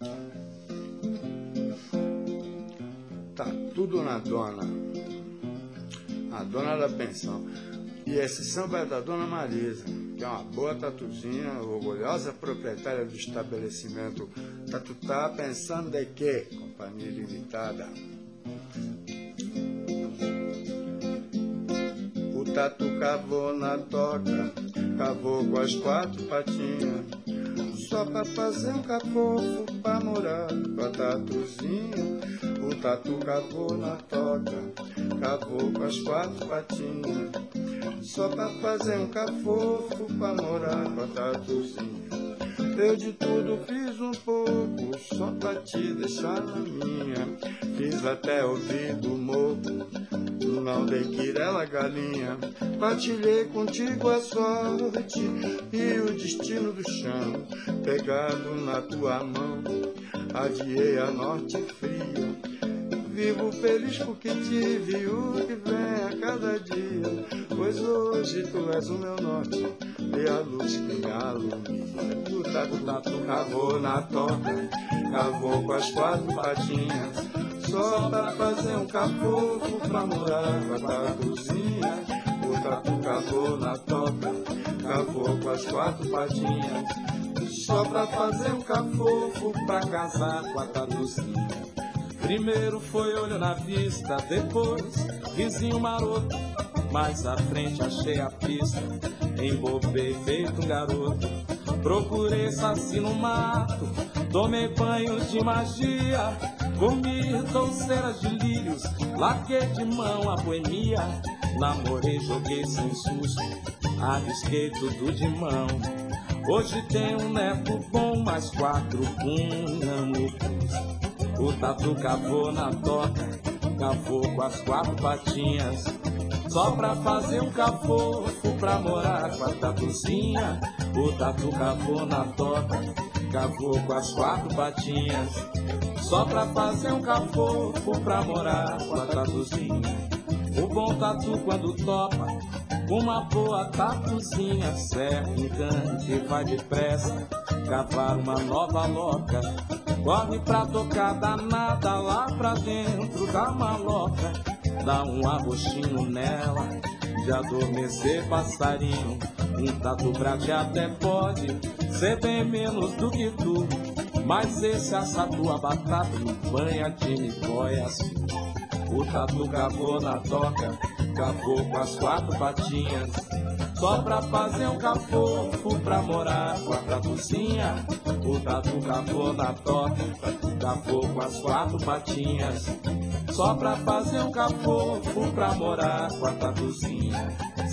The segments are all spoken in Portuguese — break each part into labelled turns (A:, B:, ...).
A: Tá tudo na dona, a dona da pensão. E esse samba é da dona Marisa, que é uma boa tatuzinha, orgulhosa proprietária do estabelecimento Tatu. Tá pensando de quê, Companhia Limitada? O tatu cavou na toca, cavou com as 4 patinhas, só pra fazer um cafofo pra morar com a tatuzinha. O tatu cavou na toca, cavou com as 4 patinhas, só pra fazer um cafofo pra morar com a tatuzinha. Eu de tudo fiz um pouco, só pra te deixar na minha. Fiz até ouvido moco, não dei quirela galinha. Partilhei contigo a sorte e o destino do chão. Pegado na tua mão, adiei a norte fria. Vivo feliz porque tive o que vem a cada dia, pois hoje tu és o meu norte e a luz que me alumia. O tatu cavou na toca, cavou com as 4 patinhas, só pra fazer um cafofo pra morar com a tatuzinha. O tatu cavou na toca, cavou com as 4 patinhas, só pra fazer um cafofo pra casar com a tatuzinha. Primeiro foi olho na vista, depois vizinho maroto, mais à frente achei a pista, embobei feito um garoto. Procurei saci no mato, tomei banhos de magia, comi doceiras de lírios, larguei de mão a boemia. Namorei, joguei sem susto, arrisquei tudo de mão. Hoje tenho um neto bom, mais 4 cunham no pulso. O tatu cavou na toca, cavou com as 4 patinhas, só pra fazer um cafofo pra morar com a tatuzinha. O tatu cavou na toca, cavou com as 4 patinhas, só pra fazer um cafofo pra morar com a tatuzinha. O bom tatu quando topa, uma boa tatuzinha, serra um canto e vai depressa cavar uma nova loca. Corre pra tocar danada lá pra dentro da maloca, dá um arroxinho nela, de adormecer passarinho. Um tatu pra ti até pode ser bem menos do que tu, mas esse assa tua batata no banha de micóia assim. O tatu cavou na toca, cavou com as 4 patinhas, só pra fazer um cafofo pra morar com a tatuzinha. O tatu cavou na toca, cavou com as 4 patinhas, só pra fazer um cafofo pra morar com a tatuzinha.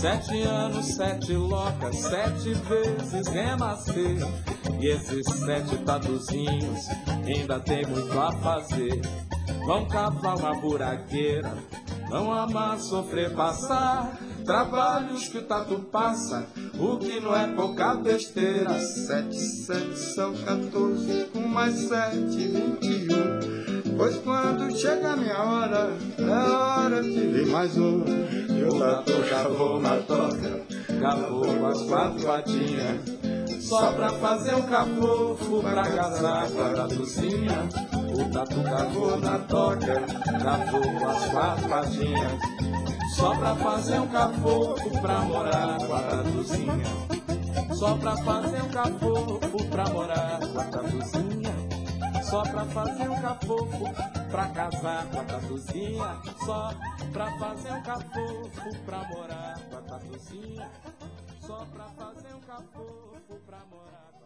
A: 7 anos, 7 locas, 7 vezes renascer, e esses 7 tatuzinhos ainda tem muito a fazer. Vão cavar uma buraqueira, não amar, sofrer, passar trabalhos que o tatu passa, o que não é pouca besteira. 7, 7 são 14, com mais 7, 21. Pois quando chega a minha hora, é hora de vir mais um. E o tatu cavou na toca, cavou com as 4 patinhas, só pra fazer um cafofo pra casar com a tatuzinha. O tatu cavou na toca, cavou com as 4 patinhas, só pra fazer um cafofo pra morar com a tatuzinha. Só pra fazer um cafofo pra morar com a tatuzinha. Só pra fazer um cafofo pra casar com a tatuzinha. Só pra fazer um cafofo pra morar com a tatuzinha. Só pra fazer um cafofo pra morar.